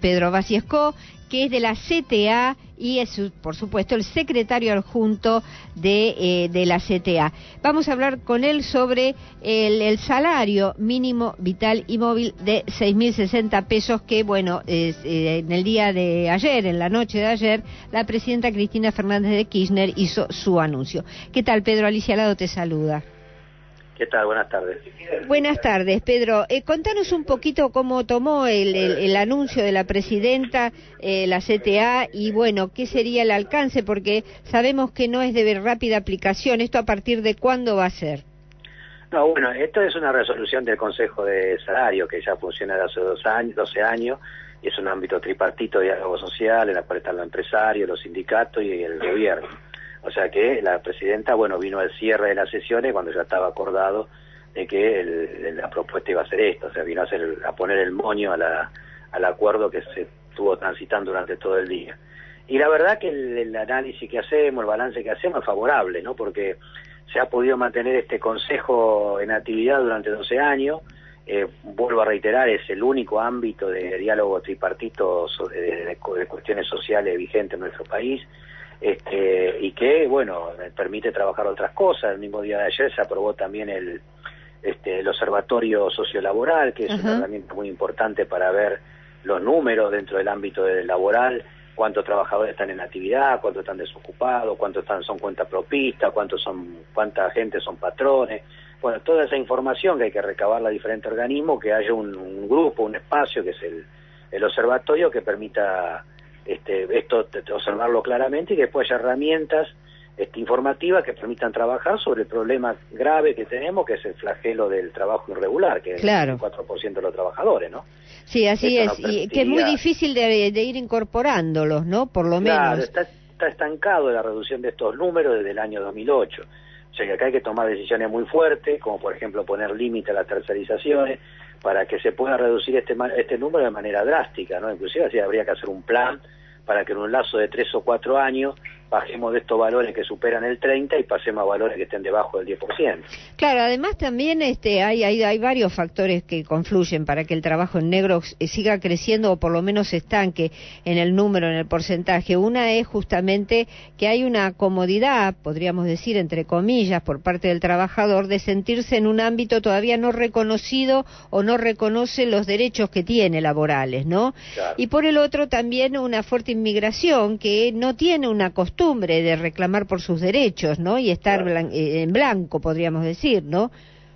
Pedro Basiesco, que es de la CTA y es, por supuesto, el secretario adjunto de la CTA. Vamos a hablar con él sobre el salario mínimo vital y móvil de 6.060 pesos que, bueno, en el día de ayer, en la noche de ayer, la presidenta Cristina Fernández de Kirchner hizo su anuncio. ¿Qué tal, Pedro? Alicia Lado te saluda. ¿Qué tal? Buenas tardes. Buenas tardes, Pedro. Contanos un poquito cómo tomó el anuncio de la presidenta, la CTA, y bueno, qué sería el alcance, porque sabemos que no es de rápida aplicación. ¿Esto a partir de cuándo va a ser? No, bueno, esto es una resolución del Consejo de Salario que ya funciona desde hace 12 años, y es un ámbito tripartito de diálogo social en el cual están los empresarios, los sindicatos y el gobierno. O sea que la presidenta, bueno, vino al cierre de las sesiones cuando ya estaba acordado de que la propuesta iba a ser esto, o sea, vino a poner el moño al acuerdo que se estuvo transitando durante todo el día. Y la verdad que el análisis que hacemos, el balance que hacemos es favorable, ¿no? Porque se ha podido mantener este consejo en actividad durante 12 años, vuelvo a reiterar, es el único ámbito de diálogo tripartito de cuestiones sociales vigente en nuestro país, y que, bueno, permite trabajar otras cosas. El mismo día de ayer se aprobó también el observatorio sociolaboral, que es una herramienta muy importante para ver los números dentro del ámbito laboral, cuántos trabajadores están en actividad, cuántos están desocupados, cuántos son cuentapropistas, cuánta gente son patrones. Bueno, toda esa información que hay que recabarla a diferentes organismos, que haya un grupo, un espacio, que es el observatorio, que permita esto observarlo claramente, y que después haya herramientas informativas que permitan trabajar sobre el problema grave que tenemos, que es el flagelo del trabajo irregular, que claro, es el 4% de los trabajadores, ¿no? Sí, así esto es, y que es muy difícil de ir incorporándolos, ¿no? Por lo claro, menos. Está estancado la reducción de estos números desde el año 2008. O sea que acá hay que tomar decisiones muy fuertes, como por ejemplo poner límite a las tercerizaciones, para que se pueda reducir este número de manera drástica, ¿no? Inclusive así habría que hacer un plan para que en un lazo de 3 o 4 años bajemos de estos valores que superan el 30 y pasemos a valores que estén debajo del 10%. Claro, además también hay varios factores que confluyen para que el trabajo en negro siga creciendo o por lo menos se estanque en el número, en el porcentaje. Una es justamente que hay una comodidad, podríamos decir, entre comillas, por parte del trabajador de sentirse en un ámbito todavía no reconocido o no reconoce los derechos que tiene laborales, ¿no? Claro. Y por el otro también una fuerte inmigración que no tiene una costumbre de reclamar por sus derechos, ¿no? Y estar claro, en blanco, podríamos decir, ¿no?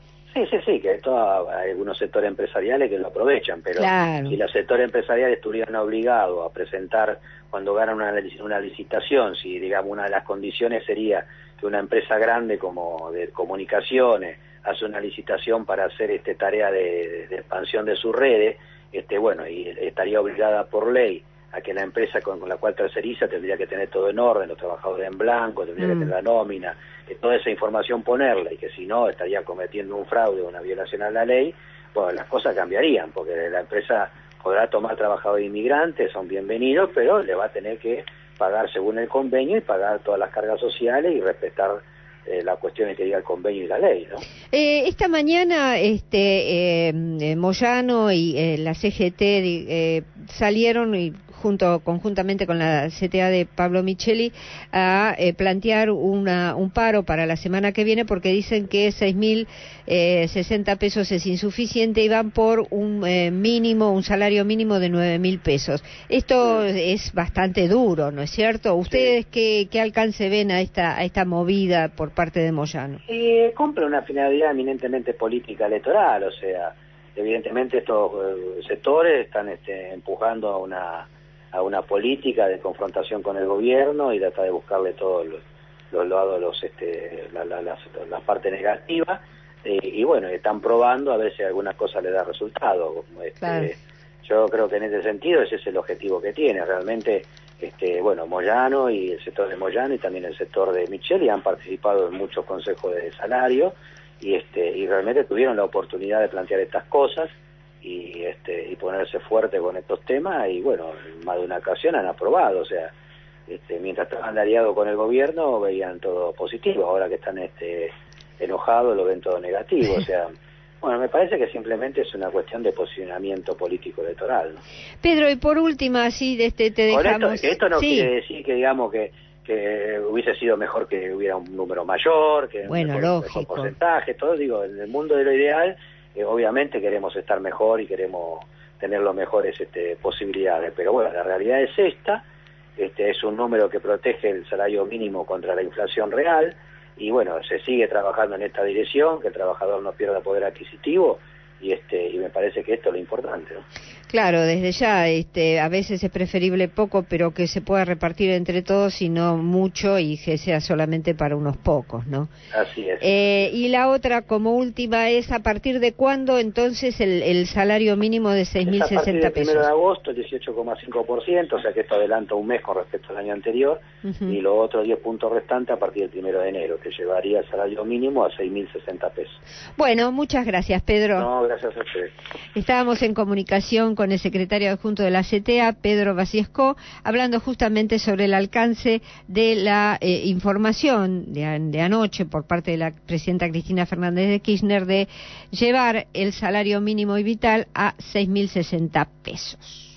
Sí, que hay algunos sectores empresariales que lo aprovechan, pero claro, si los sectores empresariales estuvieran obligados a presentar cuando ganan una licitación, si digamos una de las condiciones sería que una empresa grande como de comunicaciones hace una licitación para hacer tarea de expansión de sus redes, bueno, y estaría obligada por ley a que la empresa con la cual terceriza tendría que tener todo en orden, los trabajadores en blanco, tendría que tener la nómina, toda esa información ponerla, y que si no estaría cometiendo un fraude o una violación a la ley. Bueno, las cosas cambiarían, porque la empresa podrá tomar trabajadores inmigrantes, son bienvenidos, pero le va a tener que pagar según el convenio y pagar todas las cargas sociales y respetar las cuestiones que diga el convenio y la ley, ¿no? Esta mañana Moyano y la CGT salieron y conjuntamente con la CTA de Pablo Micheli a plantear un paro para la semana que viene porque dicen que 6.060 pesos es insuficiente y van por un salario mínimo de 9.000 pesos. Esto es bastante duro, ¿no es cierto? ¿Ustedes qué alcance ven a esta movida por parte de Moyano? Cumple una finalidad eminentemente política electoral, o sea, evidentemente estos sectores están empujando a una política de confrontación con el gobierno y trata de buscarle todos los lados, las partes negativas, y bueno, están probando a ver si alguna cosa le da resultado. Claro. Yo creo que en ese sentido ese es el objetivo que tiene, realmente. Bueno, Moyano y el sector de Moyano y también el sector de Micheli han participado en muchos consejos de salario y realmente tuvieron la oportunidad de plantear estas cosas y ponerse fuerte con estos temas, y bueno, en más de una ocasión han aprobado, o sea, mientras estaban aliados con el gobierno veían todo positivo, ahora que están enojados lo ven todo negativo, o sea, Bueno, me parece que simplemente es una cuestión de posicionamiento político electoral, ¿no? Pedro, y por última, así te dejamos... Esto no sí. quiere decir que digamos que hubiese sido mejor que hubiera un número mayor, que bueno, mejor porcentaje, todo, digo, en el mundo de lo ideal, obviamente queremos estar mejor y queremos tener las mejores posibilidades, pero bueno, la realidad es esta, es un número que protege el salario mínimo contra la inflación real, y bueno, se sigue trabajando en esta dirección, que el trabajador no pierda poder adquisitivo, y me parece que esto es lo importante, ¿no? Claro, desde ya, a veces es preferible poco, pero que se pueda repartir entre todos y no mucho y que sea solamente para unos pocos, ¿no? Así es. Y la otra, como última, es a partir de cuándo entonces el salario mínimo de 6.060 pesos. A partir del 1 de agosto, el 18,5%, o sea que esto adelanta un mes con respecto al año anterior, y los otros 10 puntos restantes a partir del 1 de enero, que llevaría el salario mínimo a 6.060 pesos. Bueno, muchas gracias, Pedro. No, gracias a usted. Estábamos en comunicación con el secretario adjunto de la CTA, Pedro Basiesco, hablando justamente sobre el alcance de la información de anoche por parte de la presidenta Cristina Fernández de Kirchner de llevar el salario mínimo y vital a 6.060 pesos.